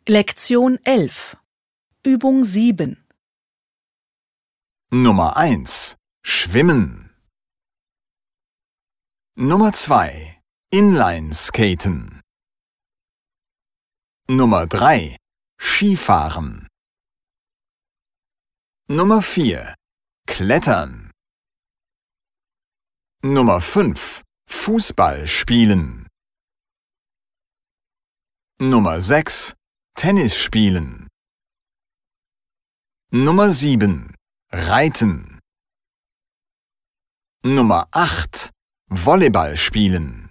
Lektion 11 Übung 7 Nummer 1. Schwimmen. Nummer 2. Inline-Skaten. Nummer 3. Skifahren. Nummer 4. Klettern. Nummer 5. Fußball spielen. Nummer 6. Tennis spielen. Nummer 7. Reiten. Nummer 8. Volleyball spielen.